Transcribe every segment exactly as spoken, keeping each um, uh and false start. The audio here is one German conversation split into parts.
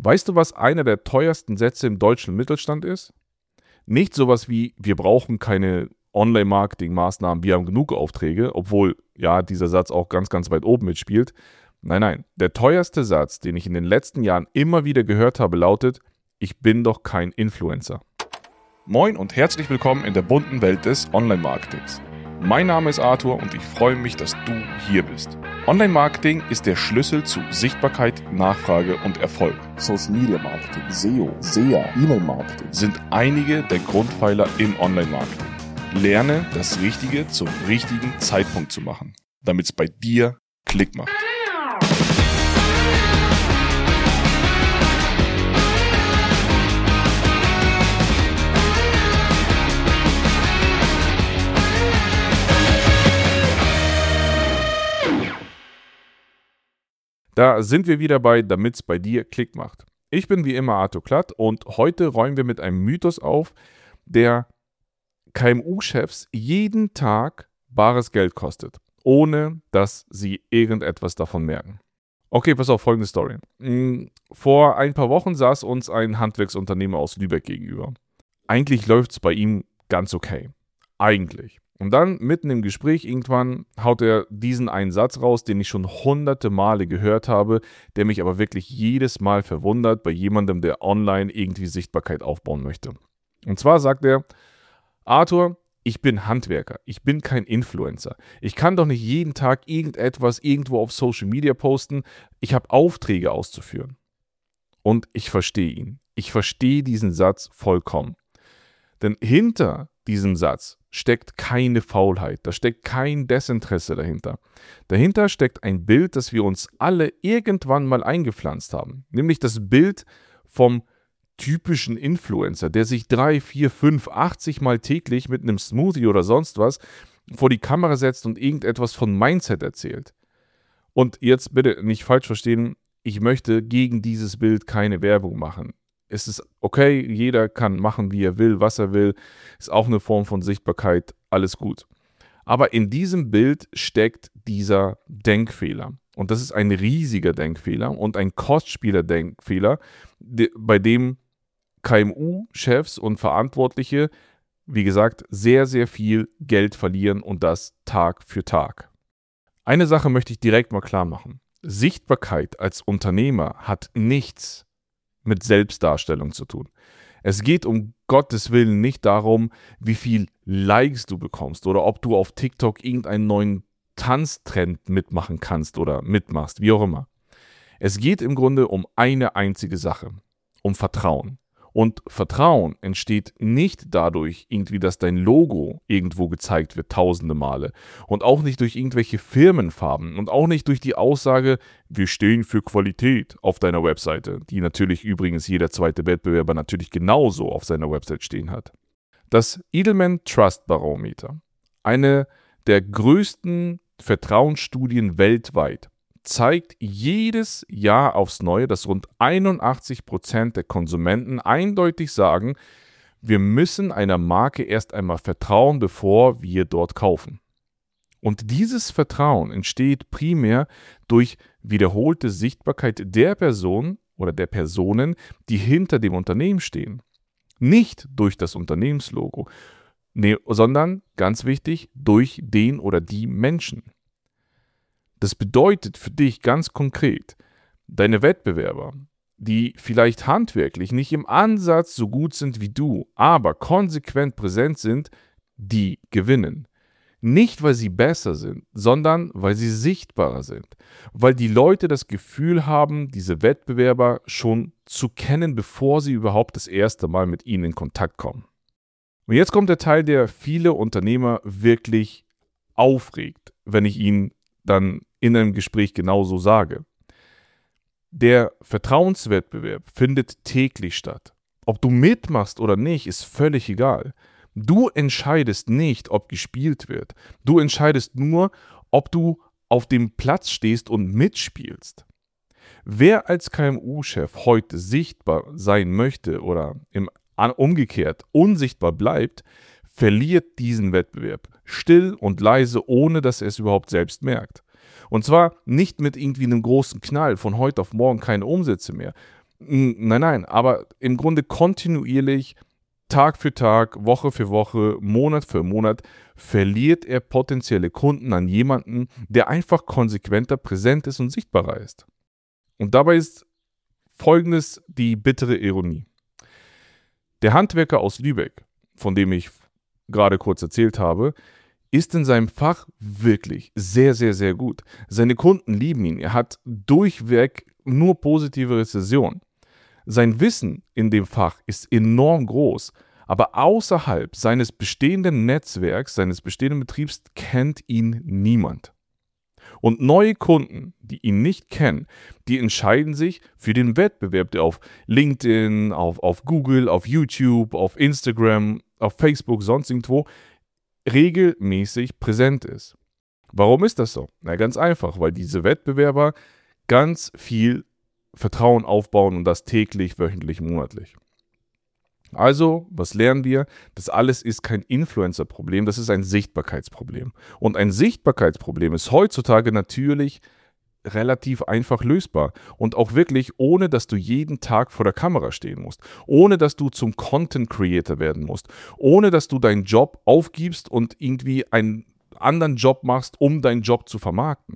Weißt du, was einer der teuersten Sätze im deutschen Mittelstand ist? Nicht sowas wie, wir brauchen keine Online-Marketing-Maßnahmen, wir haben genug Aufträge, obwohl, ja, dieser Satz auch ganz, ganz weit oben mitspielt. Nein, nein, der teuerste Satz, den ich in den letzten Jahren immer wieder gehört habe, lautet, ich bin doch kein Influencer. Moin und herzlich willkommen in der bunten Welt des Online-Marketings. Mein Name ist Arthur und ich freue mich, dass du hier bist. Online-Marketing ist der Schlüssel zu Sichtbarkeit, Nachfrage und Erfolg. Social Media Marketing, S E O, S E A, E-Mail-Marketing sind einige der Grundpfeiler im Online-Marketing. Lerne, das Richtige zum richtigen Zeitpunkt zu machen, damit es bei dir Klick macht. Da sind wir wieder bei, damit es bei dir Klick macht. Ich bin wie immer Arthur Klatt und heute räumen wir mit einem Mythos auf, der K M U-Chefs jeden Tag bares Geld kostet, ohne dass sie irgendetwas davon merken. Okay, pass auf, folgende Story. Vor ein paar Wochen saß uns ein Handwerksunternehmer aus Lübeck gegenüber. Eigentlich läuft es bei ihm ganz okay. Eigentlich. Und dann, mitten im Gespräch, irgendwann haut er diesen einen Satz raus, den ich schon hunderte Male gehört habe, der mich aber wirklich jedes Mal verwundert bei jemandem, der online irgendwie Sichtbarkeit aufbauen möchte. Und zwar sagt er, Arthur, ich bin Handwerker, ich bin kein Influencer. Ich kann doch nicht jeden Tag irgendetwas irgendwo auf Social Media posten. Ich habe Aufträge auszuführen. Und ich verstehe ihn. Ich verstehe diesen Satz vollkommen. Denn hinter diesem Satz steckt keine Faulheit, da steckt kein Desinteresse dahinter. Dahinter steckt ein Bild, das wir uns alle irgendwann mal eingepflanzt haben. Nämlich das Bild vom typischen Influencer, der sich drei, vier, fünf, achtzig Mal täglich mit einem Smoothie oder sonst was vor die Kamera setzt und irgendetwas von Mindset erzählt. Und jetzt bitte nicht falsch verstehen, ich möchte gegen dieses Bild keine Werbung machen. Es ist okay, jeder kann machen, wie er will, was er will. Ist auch eine Form von Sichtbarkeit, alles gut. Aber in diesem Bild steckt dieser Denkfehler. Und das ist ein riesiger Denkfehler und ein Kostspieler-Denkfehler, bei dem K M U-Chefs und Verantwortliche, wie gesagt, sehr, sehr viel Geld verlieren und das Tag für Tag. Eine Sache möchte ich direkt mal klar machen. Sichtbarkeit als Unternehmer hat nichts mit Selbstdarstellung zu tun. Es geht um Gottes Willen nicht darum, wie viel Likes du bekommst oder ob du auf TikTok irgendeinen neuen Tanztrend mitmachen kannst oder mitmachst, wie auch immer. Es geht im Grunde um eine einzige Sache, um Vertrauen. Und Vertrauen entsteht nicht dadurch, irgendwie, dass dein Logo irgendwo gezeigt wird, tausende Male. Und auch nicht durch irgendwelche Firmenfarben. Und auch nicht durch die Aussage, wir stehen für Qualität auf deiner Webseite. Die natürlich übrigens jeder zweite Wettbewerber natürlich genauso auf seiner Website stehen hat. Das Edelman Trust Barometer, eine der größten Vertrauensstudien weltweit, zeigt jedes Jahr aufs Neue, dass rund einundachtzig Prozent der Konsumenten eindeutig sagen, wir müssen einer Marke erst einmal vertrauen, bevor wir dort kaufen. Und dieses Vertrauen entsteht primär durch wiederholte Sichtbarkeit der Person oder der Personen, die hinter dem Unternehmen stehen. Nicht durch das Unternehmenslogo, nee, sondern, ganz wichtig, durch den oder die Menschen. Das bedeutet für dich ganz konkret, deine Wettbewerber, die vielleicht handwerklich nicht im Ansatz so gut sind wie du, aber konsequent präsent sind, die gewinnen. Nicht, weil sie besser sind, sondern weil sie sichtbarer sind. Weil die Leute das Gefühl haben, diese Wettbewerber schon zu kennen, bevor sie überhaupt das erste Mal mit ihnen in Kontakt kommen. Und jetzt kommt der Teil, der viele Unternehmer wirklich aufregt, wenn ich ihn dann in einem Gespräch genauso sage. Der Vertrauenswettbewerb findet täglich statt. Ob du mitmachst oder nicht, ist völlig egal. Du entscheidest nicht, ob gespielt wird. Du entscheidest nur, ob du auf dem Platz stehst und mitspielst. Wer als K M U-Chef heute sichtbar sein möchte oder im, umgekehrt unsichtbar bleibt, verliert diesen Wettbewerb. Still und leise, ohne dass er es überhaupt selbst merkt. Und zwar nicht mit irgendwie einem großen Knall, von heute auf morgen keine Umsätze mehr. Nein, nein, aber im Grunde kontinuierlich, Tag für Tag, Woche für Woche, Monat für Monat verliert er potenzielle Kunden an jemanden, der einfach konsequenter präsent ist und sichtbarer ist. Und dabei ist Folgendes die bittere Ironie. Der Handwerker aus Lübeck, von dem ich gerade kurz erzählt habe, ist in seinem Fach wirklich sehr, sehr, sehr gut. Seine Kunden lieben ihn. Er hat durchweg nur positive Rezensionen. Sein Wissen in dem Fach ist enorm groß, aber außerhalb seines bestehenden Netzwerks, seines bestehenden Betriebs kennt ihn niemand. Und neue Kunden, die ihn nicht kennen, die entscheiden sich für den Wettbewerb, der auf LinkedIn, auf, auf Google, auf YouTube, auf Instagram, auf Facebook, sonst irgendwo regelmäßig präsent ist. Warum ist das so? Na, ganz einfach, weil diese Wettbewerber ganz viel Vertrauen aufbauen und das täglich, wöchentlich, monatlich. Also, was lernen wir? Das alles ist kein Influencer-Problem, das ist ein Sichtbarkeitsproblem. Und ein Sichtbarkeitsproblem ist heutzutage natürlich relativ einfach lösbar. Und auch wirklich, ohne dass du jeden Tag vor der Kamera stehen musst. Ohne dass du zum Content-Creator werden musst. Ohne dass du deinen Job aufgibst und irgendwie einen anderen Job machst, um deinen Job zu vermarkten.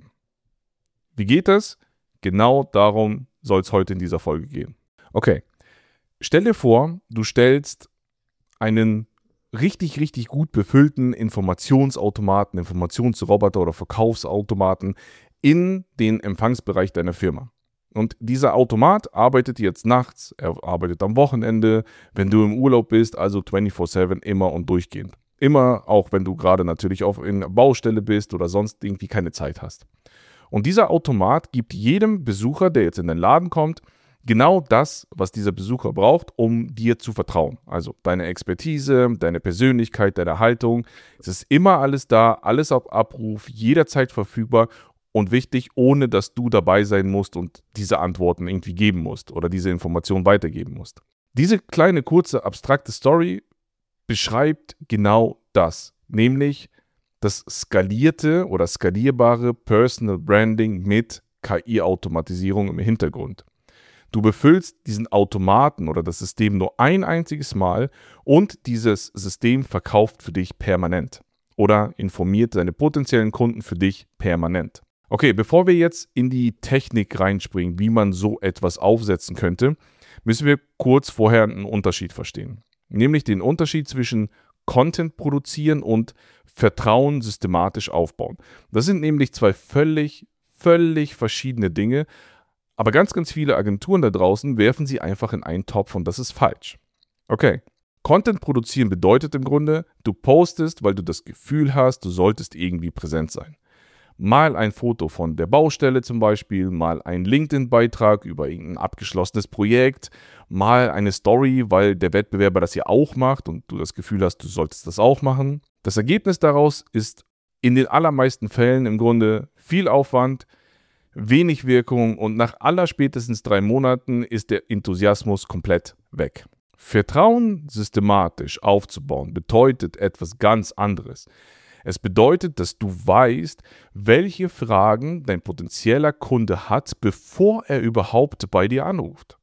Wie geht das? Genau darum soll es heute in dieser Folge gehen. Okay, stell dir vor, du stellst einen richtig, richtig gut befüllten Informationsautomaten, Informationsroboter oder Verkaufsautomaten in den Empfangsbereich deiner Firma. Und dieser Automat arbeitet jetzt nachts, er arbeitet am Wochenende, wenn du im Urlaub bist, also vierundzwanzig sieben immer und durchgehend. Immer, auch wenn du gerade natürlich auf in der Baustelle bist oder sonst irgendwie keine Zeit hast. Und dieser Automat gibt jedem Besucher, der jetzt in den Laden kommt, genau das, was dieser Besucher braucht, um dir zu vertrauen. Also deine Expertise, deine Persönlichkeit, deine Haltung. Es ist immer alles da, alles auf Abruf, jederzeit verfügbar und wichtig, ohne dass du dabei sein musst und diese Antworten irgendwie geben musst oder diese Informationen weitergeben musst. Diese kleine, kurze, abstrakte Story beschreibt genau das, nämlich das skalierte oder skalierbare Personal Branding mit K I-Automatisierung im Hintergrund. Du befüllst diesen Automaten oder das System nur ein einziges Mal und dieses System verkauft für dich permanent oder informiert seine potenziellen Kunden für dich permanent. Okay, bevor wir jetzt in die Technik reinspringen, wie man so etwas aufsetzen könnte, müssen wir kurz vorher einen Unterschied verstehen. Nämlich den Unterschied zwischen Content produzieren und Vertrauen systematisch aufbauen. Das sind nämlich zwei völlig, völlig verschiedene Dinge, aber ganz, ganz viele Agenturen da draußen werfen sie einfach in einen Topf und das ist falsch. Okay, Content produzieren bedeutet im Grunde, du postest, weil du das Gefühl hast, du solltest irgendwie präsent sein. Mal ein Foto von der Baustelle zum Beispiel, mal ein LinkedIn-Beitrag über irgendein abgeschlossenes Projekt, mal eine Story, weil der Wettbewerber das ja auch macht und du das Gefühl hast, du solltest das auch machen. Das Ergebnis daraus ist in den allermeisten Fällen im Grunde viel Aufwand, wenig Wirkung und nach allerspätestens drei Monaten ist der Enthusiasmus komplett weg. Vertrauen systematisch aufzubauen bedeutet etwas ganz anderes. Es bedeutet, dass du weißt, welche Fragen dein potenzieller Kunde hat, bevor er überhaupt bei dir anruft.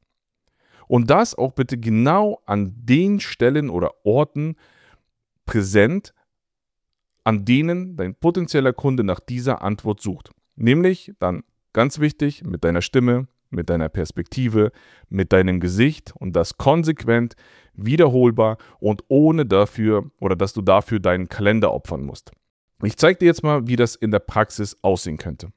Und das auch bitte genau an den Stellen oder Orten präsent, an denen dein potenzieller Kunde nach dieser Antwort sucht. Nämlich dann ganz wichtig mit deiner Stimme, mit deiner Perspektive, mit deinem Gesicht und das konsequent, wiederholbar und ohne dafür oder dass du dafür deinen Kalender opfern musst. Ich zeige dir jetzt mal, wie das in der Praxis aussehen könnte.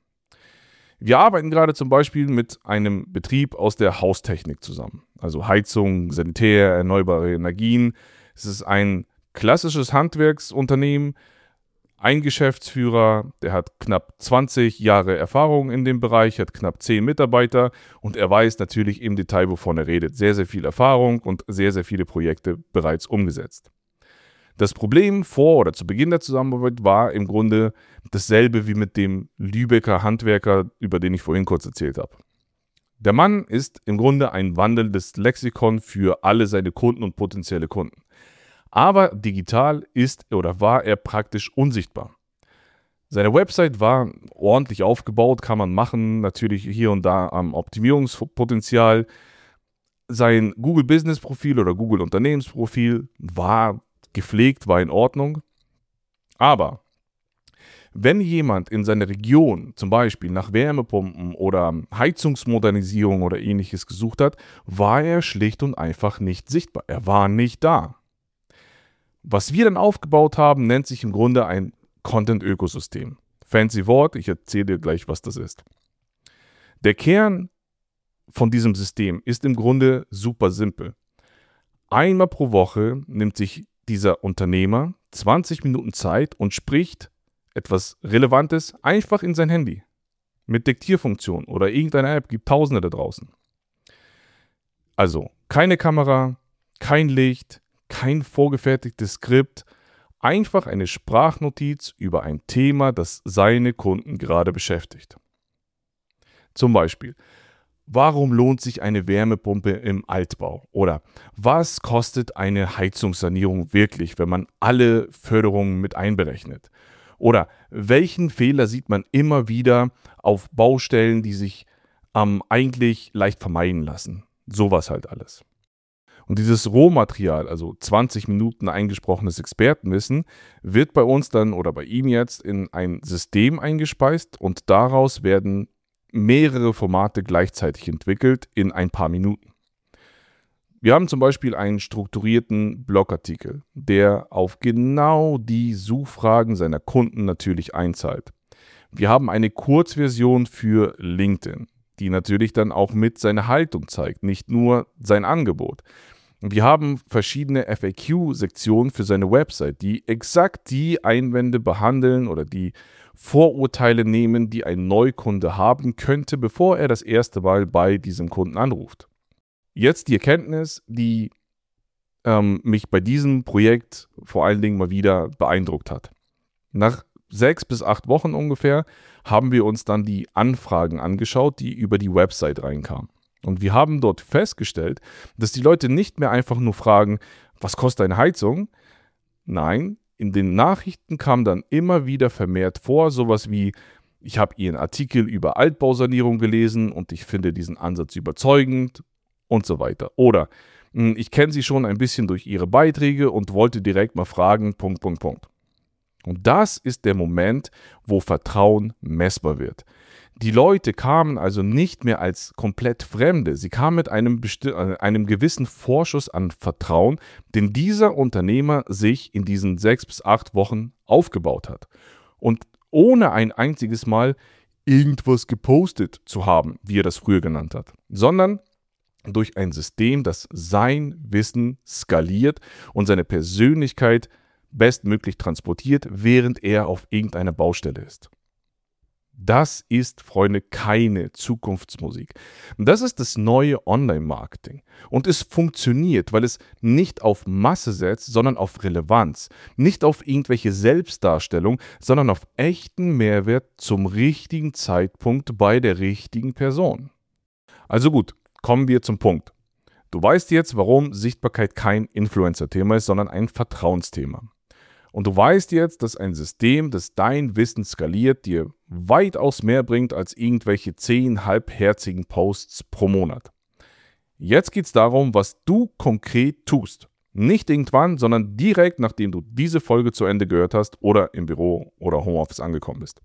Wir arbeiten gerade zum Beispiel mit einem Betrieb aus der Haustechnik zusammen. Also Heizung, Sanitär, erneuerbare Energien. Es ist ein klassisches Handwerksunternehmen. Ein Geschäftsführer, der hat knapp zwanzig Jahre Erfahrung in dem Bereich, hat knapp zehn Mitarbeiter und er weiß natürlich im Detail, wovon er redet. Sehr, sehr viel Erfahrung und sehr, sehr viele Projekte bereits umgesetzt. Das Problem vor oder zu Beginn der Zusammenarbeit war im Grunde dasselbe wie mit dem Lübecker Handwerker, über den ich vorhin kurz erzählt habe. Der Mann ist im Grunde ein wandelndes Lexikon für alle seine Kunden und potenzielle Kunden. Aber digital ist oder war er praktisch unsichtbar. Seine Website war ordentlich aufgebaut, kann man machen, natürlich hier und da am Optimierungspotenzial. sein Google Business Profil oder Google Unternehmensprofil war gepflegt, war in Ordnung. Aber wenn jemand in seiner Region zum Beispiel nach Wärmepumpen oder Heizungsmodernisierung oder ähnliches gesucht hat, war er schlicht und einfach nicht sichtbar. Er war nicht da. Was wir dann aufgebaut haben, nennt sich im Grunde ein Content-Ökosystem. Fancy Wort, ich erzähle dir gleich, was das ist. Der Kern von diesem System ist im Grunde super simpel. Einmal pro Woche nimmt sich dieser Unternehmer zwanzig Minuten Zeit und spricht etwas Relevantes einfach in sein Handy. Mit Diktierfunktion oder irgendeiner App, gibt Tausende da draußen. Also keine Kamera, kein Licht, kein vorgefertigtes Skript, einfach eine Sprachnotiz über ein Thema, das seine Kunden gerade beschäftigt. Zum Beispiel: Warum lohnt sich eine Wärmepumpe im Altbau? Oder was kostet eine Heizungssanierung wirklich, wenn man alle Förderungen mit einberechnet? Oder welchen Fehler sieht man immer wieder auf Baustellen, die sich ähm, eigentlich leicht vermeiden lassen? Sowas halt alles. Und dieses Rohmaterial, also zwanzig Minuten eingesprochenes Expertenwissen, wird bei uns dann oder bei ihm jetzt in ein System eingespeist und daraus werden mehrere Formate gleichzeitig entwickelt in ein paar Minuten. Wir haben zum Beispiel einen strukturierten Blogartikel, der auf genau die Suchfragen seiner Kunden natürlich einzahlt. Wir haben eine Kurzversion für LinkedIn, die natürlich dann auch mit seiner Haltung zeigt, nicht nur sein Angebot. Wir haben verschiedene F A Q-Sektionen für seine Website, die exakt die Einwände behandeln oder die Vorurteile nehmen, die ein Neukunde haben könnte, bevor er das erste Mal bei diesem Kunden anruft. Jetzt die Erkenntnis, die ähm, mich bei diesem Projekt vor allen Dingen mal wieder beeindruckt hat. Nach sechs bis acht Wochen ungefähr haben wir uns dann die Anfragen angeschaut, die über die Website reinkamen. Und wir haben dort festgestellt, dass die Leute nicht mehr einfach nur fragen, was kostet eine Heizung? Nein, in den Nachrichten kam dann immer wieder vermehrt vor, sowas wie: Ich habe Ihren Artikel über Altbausanierung gelesen und ich finde diesen Ansatz überzeugend und so weiter. Oder ich kenne Sie schon ein bisschen durch Ihre Beiträge und wollte direkt mal fragen, Punkt, Punkt, Punkt. Und das ist der Moment, wo Vertrauen messbar wird. Die Leute kamen also nicht mehr als komplett Fremde, sie kamen mit einem, besti- einem gewissen Vorschuss an Vertrauen, den dieser Unternehmer sich in diesen sechs bis acht Wochen aufgebaut hat. Und ohne ein einziges Mal irgendwas gepostet zu haben, wie er das früher genannt hat, sondern durch ein System, das sein Wissen skaliert und seine Persönlichkeit bestmöglich transportiert, während er auf irgendeiner Baustelle ist. Das ist, Freunde, keine Zukunftsmusik. Das ist das neue Online-Marketing. Und es funktioniert, weil es nicht auf Masse setzt, sondern auf Relevanz. Nicht auf irgendwelche Selbstdarstellung, sondern auf echten Mehrwert zum richtigen Zeitpunkt bei der richtigen Person. Also gut, kommen wir zum Punkt. Du weißt jetzt, warum Sichtbarkeit kein Influencer-Thema ist, sondern ein Vertrauensthema. Und du weißt jetzt, dass ein System, das dein Wissen skaliert, dir weitaus mehr bringt als irgendwelche zehn halbherzigen Posts pro Monat. Jetzt geht es darum, was du konkret tust. Nicht irgendwann, sondern direkt, nachdem du diese Folge zu Ende gehört hast oder im Büro oder Homeoffice angekommen bist.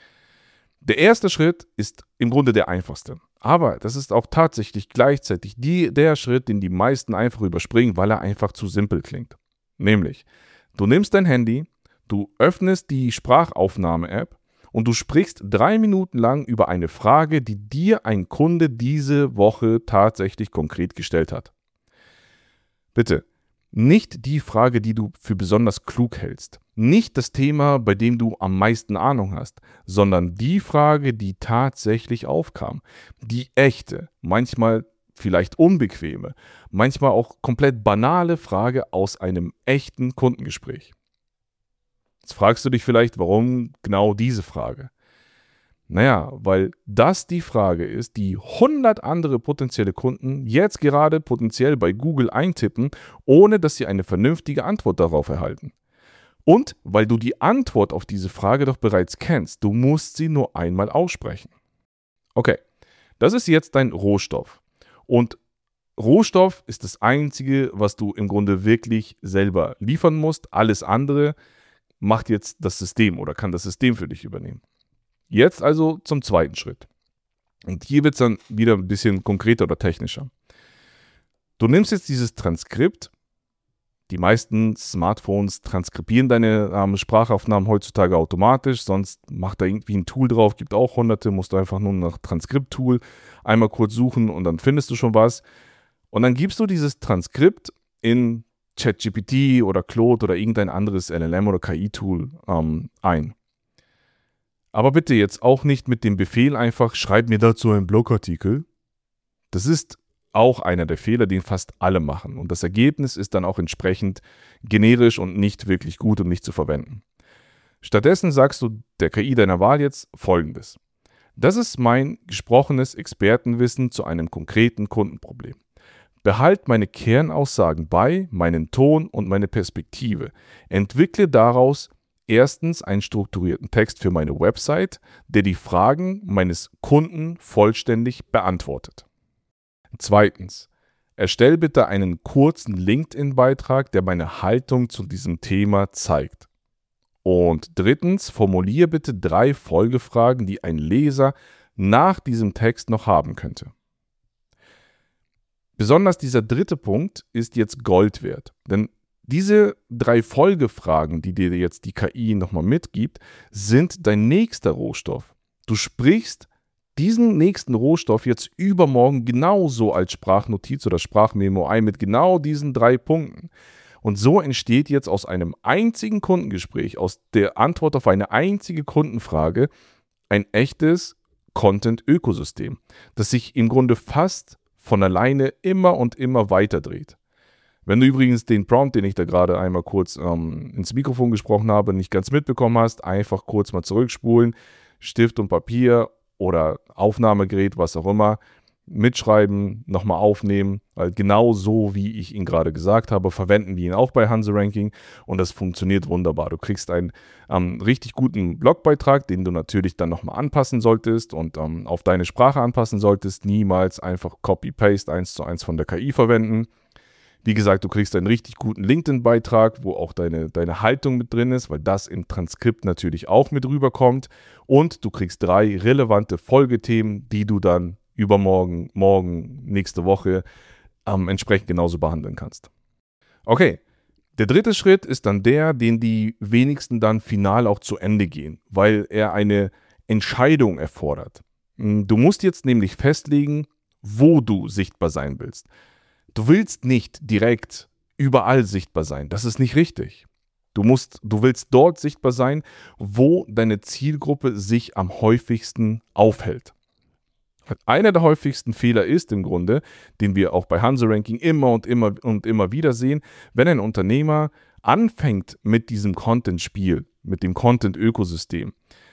Der erste Schritt ist im Grunde der einfachste. Aber das ist auch tatsächlich gleichzeitig die, der Schritt, den die meisten einfach überspringen, weil er einfach zu simpel klingt. Nämlich: Du nimmst dein Handy, du öffnest die Sprachaufnahme-App und du sprichst drei Minuten lang über eine Frage, die dir ein Kunde diese Woche tatsächlich konkret gestellt hat. Bitte, nicht die Frage, die du für besonders klug hältst, nicht das Thema, bei dem du am meisten Ahnung hast, sondern die Frage, die tatsächlich aufkam, die echte, manchmal vielleicht unbequeme, manchmal auch komplett banale Frage aus einem echten Kundengespräch. Jetzt fragst du dich vielleicht, warum genau diese Frage? Naja, weil das die Frage ist, die hundert andere potenzielle Kunden jetzt gerade potenziell bei Google eintippen, ohne dass sie eine vernünftige Antwort darauf erhalten. Und weil du die Antwort auf diese Frage doch bereits kennst, du musst sie nur einmal aussprechen. Okay, das ist jetzt dein Rohstoff. Und Rohstoff ist das Einzige, was du im Grunde wirklich selber liefern musst. Alles andere macht jetzt das System oder kann das System für dich übernehmen. Jetzt also zum zweiten Schritt. Und hier wird es dann wieder ein bisschen konkreter oder technischer. Du nimmst jetzt dieses Transkript. Die meisten Smartphones transkribieren deine ähm, Sprachaufnahmen heutzutage automatisch, sonst macht da irgendwie ein Tool drauf, gibt auch hunderte, musst du einfach nur nach Transkript-Tool einmal kurz suchen und dann findest du schon was. Und dann gibst du dieses Transkript in ChatGPT oder Claude oder irgendein anderes L L M oder K I-Tool ähm, ein. Aber bitte jetzt auch nicht mit dem Befehl einfach, schreib mir dazu einen Blogartikel. Das ist auch einer der Fehler, den fast alle machen. Und das Ergebnis ist dann auch entsprechend generisch und nicht wirklich gut und nicht zu verwenden. Stattdessen sagst du der K I deiner Wahl jetzt Folgendes. Das ist mein gesprochenes Expertenwissen zu einem konkreten Kundenproblem. Behalt meine Kernaussagen bei, meinen Ton und meine Perspektive. Entwickle daraus erstens einen strukturierten Text für meine Website, der die Fragen meines Kunden vollständig beantwortet. Zweitens, erstell bitte einen kurzen LinkedIn-Beitrag, der meine Haltung zu diesem Thema zeigt. Und drittens, formuliere bitte drei Folgefragen, die ein Leser nach diesem Text noch haben könnte. Besonders dieser dritte Punkt ist jetzt Gold wert, denn diese drei Folgefragen, die dir jetzt die K I nochmal mitgibt, sind dein nächster Rohstoff. Du sprichst diesen nächsten Rohstoff jetzt übermorgen genauso als Sprachnotiz oder Sprachmemo ein mit genau diesen drei Punkten. Und so entsteht jetzt aus einem einzigen Kundengespräch, aus der Antwort auf eine einzige Kundenfrage, ein echtes Content-Ökosystem, das sich im Grunde fast von alleine immer und immer weiter dreht. Wenn du übrigens den Prompt, den ich da gerade einmal kurz ähm, ins Mikrofon gesprochen habe, nicht ganz mitbekommen hast, einfach kurz mal zurückspulen, Stift und Papier oder Aufnahmegerät, was auch immer, mitschreiben, nochmal aufnehmen, weil genau so, wie ich ihn gerade gesagt habe, verwenden wir ihn auch bei Hanse Ranking und das funktioniert wunderbar. Du kriegst einen ähm, richtig guten Blogbeitrag, den du natürlich dann nochmal anpassen solltest und ähm, auf deine Sprache anpassen solltest, niemals einfach Copy-Paste eins zu eins von der K I verwenden. Wie gesagt, du kriegst einen richtig guten LinkedIn-Beitrag, wo auch deine, deine Haltung mit drin ist, weil das im Transkript natürlich auch mit rüberkommt. Und du kriegst drei relevante Folgethemen, die du dann übermorgen, morgen, nächste Woche ähm, entsprechend genauso behandeln kannst. Okay, der dritte Schritt ist dann der, den die wenigsten dann final auch zu Ende gehen, weil er eine Entscheidung erfordert. Du musst jetzt nämlich festlegen, wo du sichtbar sein willst. Du willst nicht direkt überall sichtbar sein. Das ist nicht richtig. Du musst, du willst dort sichtbar sein, wo deine Zielgruppe sich am häufigsten aufhält. Einer der häufigsten Fehler ist im Grunde, den wir auch bei Hanse Ranking immer und immer und immer wieder sehen, wenn ein Unternehmer anfängt mit diesem Content-Spiel, mit dem Content-Ökosystem,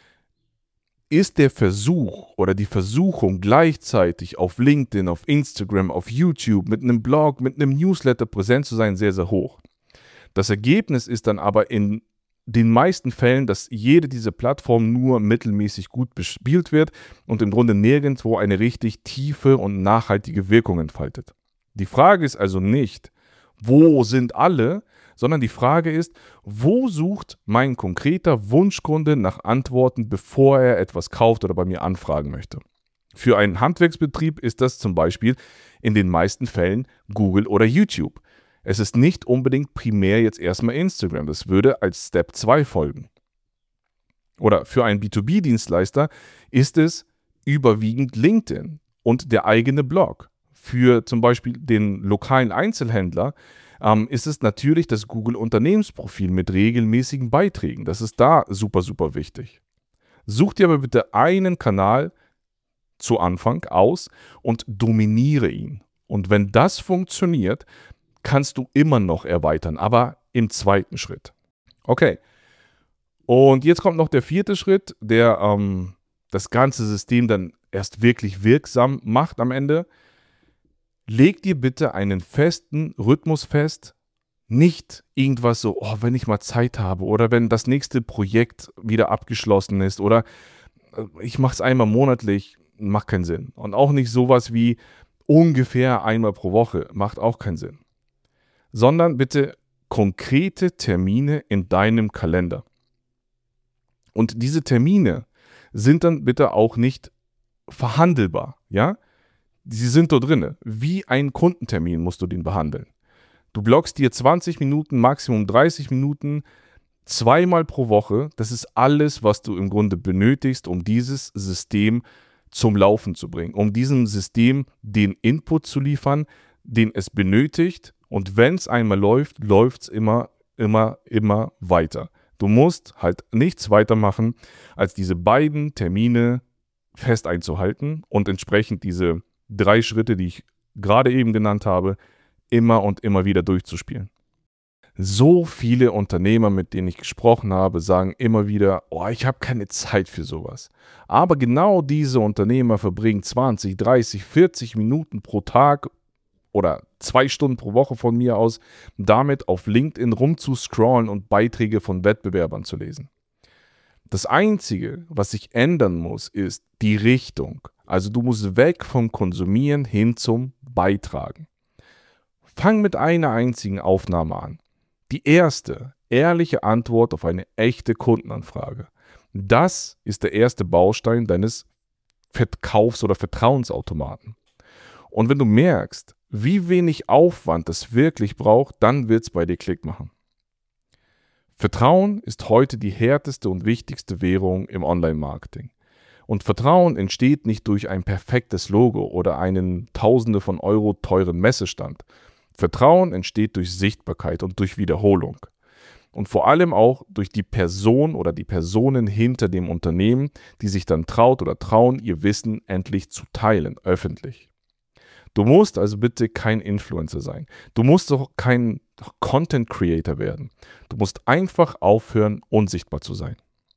ist der Versuch oder die Versuchung gleichzeitig auf LinkedIn, auf Instagram, auf YouTube, mit einem Blog, mit einem Newsletter präsent zu sein, sehr, sehr hoch. Das Ergebnis ist dann aber in den meisten Fällen, dass jede dieser Plattformen nur mittelmäßig gut bespielt wird und im Grunde nirgendwo eine richtig tiefe und nachhaltige Wirkung entfaltet. Die Frage ist also nicht, wo sind alle, sondern die Frage ist, wo sucht mein konkreter Wunschkunde nach Antworten, bevor er etwas kauft oder bei mir anfragen möchte. Für einen Handwerksbetrieb ist das zum Beispiel in den meisten Fällen Google oder YouTube. Es ist nicht unbedingt primär jetzt erstmal Instagram, das würde als Step zwei folgen. Oder für einen B zwei B-Dienstleister ist es überwiegend LinkedIn und der eigene Blog. Für zum Beispiel den lokalen Einzelhändler ähm, ist es natürlich das Google-Unternehmensprofil mit regelmäßigen Beiträgen. Das ist da super, super wichtig. Such dir aber bitte einen Kanal zu Anfang aus und dominiere ihn. Und wenn das funktioniert, kannst du immer noch erweitern, aber im zweiten Schritt. Okay, und jetzt kommt noch der vierte Schritt, der ähm, das ganze System dann erst wirklich wirksam macht am Ende. Leg dir bitte einen festen Rhythmus fest, nicht irgendwas so, oh, wenn ich mal Zeit habe oder wenn das nächste Projekt wieder abgeschlossen ist oder ich mache es einmal monatlich, macht keinen Sinn. Und auch nicht sowas wie, ungefähr einmal pro Woche macht auch keinen Sinn. Sondern bitte konkrete Termine in deinem Kalender. Und diese Termine sind dann bitte auch nicht verhandelbar, ja? Sie sind da drin. Wie ein Kundentermin musst du den behandeln. Du blockst dir zwanzig Minuten, Maximum dreißig Minuten, zweimal pro Woche. Das ist alles, was du im Grunde benötigst, um dieses System zum Laufen zu bringen, um diesem System den Input zu liefern, den es benötigt. Und wenn es einmal läuft, läuft es immer, immer, immer weiter. Du musst halt nichts weitermachen, als diese beiden Termine fest einzuhalten und entsprechend diese drei Schritte, die ich gerade eben genannt habe, immer und immer wieder durchzuspielen. So viele Unternehmer, mit denen ich gesprochen habe, sagen immer wieder, oh, ich habe keine Zeit für sowas. Aber genau diese Unternehmer verbringen zwanzig, dreißig, vierzig Minuten pro Tag oder zwei Stunden pro Woche von mir aus, damit auf LinkedIn rumzuscrollen und Beiträge von Wettbewerbern zu lesen. Das Einzige, was sich ändern muss, ist die Richtung. Also du musst weg vom Konsumieren hin zum Beitragen. Fang mit einer einzigen Aufnahme an. Die erste, ehrliche Antwort auf eine echte Kundenanfrage. Das ist der erste Baustein deines Verkaufs- oder Vertrauensautomaten. Und wenn du merkst, wie wenig Aufwand das wirklich braucht, dann wird es bei dir Klick machen. Vertrauen ist heute die härteste und wichtigste Währung im Online-Marketing. Und Vertrauen entsteht nicht durch ein perfektes Logo oder einen Tausende von Euro teuren Messestand. Vertrauen entsteht durch Sichtbarkeit und durch Wiederholung. Und vor allem auch durch die Person oder die Personen hinter dem Unternehmen, die sich dann traut oder trauen, ihr Wissen endlich zu teilen, öffentlich. Du musst also bitte kein Influencer sein. Du musst auch kein Content Creator werden. Du musst einfach aufhören, unsichtbar zu sein.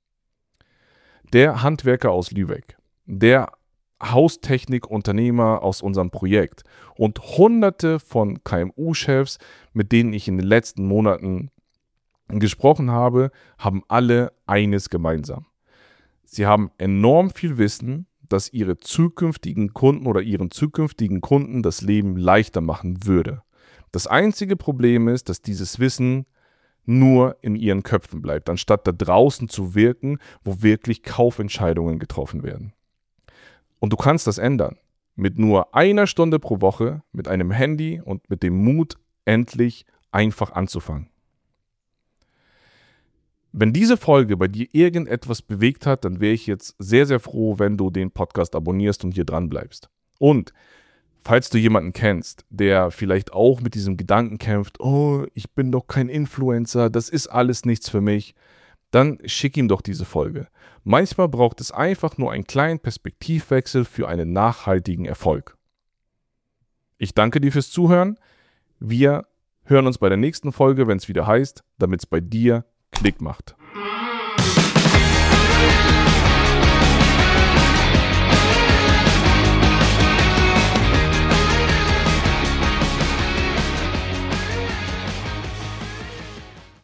Der Handwerker aus Lübeck, der Haustechnik-Unternehmer aus unserem Projekt und hunderte von K M U-Chefs, mit denen ich in den letzten Monaten gesprochen habe, haben alle eines gemeinsam. Sie haben enorm viel Wissen, das ihre zukünftigen Kunden oder ihren zukünftigen Kunden das Leben leichter machen würde. Das einzige Problem ist, dass dieses Wissen nur in ihren Köpfen bleibt, anstatt da draußen zu wirken, wo wirklich Kaufentscheidungen getroffen werden. Und du kannst das ändern. Mit nur einer Stunde pro Woche, mit einem Handy und mit dem Mut, endlich einfach anzufangen. Wenn diese Folge bei dir irgendetwas bewegt hat, dann wäre ich jetzt sehr, sehr froh, wenn du den Podcast abonnierst und hier dran bleibst. Und falls du jemanden kennst, der vielleicht auch mit diesem Gedanken kämpft, oh, ich bin doch kein Influencer, das ist alles nichts für mich, dann schick ihm doch diese Folge. Manchmal braucht es einfach nur einen kleinen Perspektivwechsel für einen nachhaltigen Erfolg. Ich danke dir fürs Zuhören. Wir hören uns bei der nächsten Folge, wenn es wieder heißt, damit es bei dir Klick macht.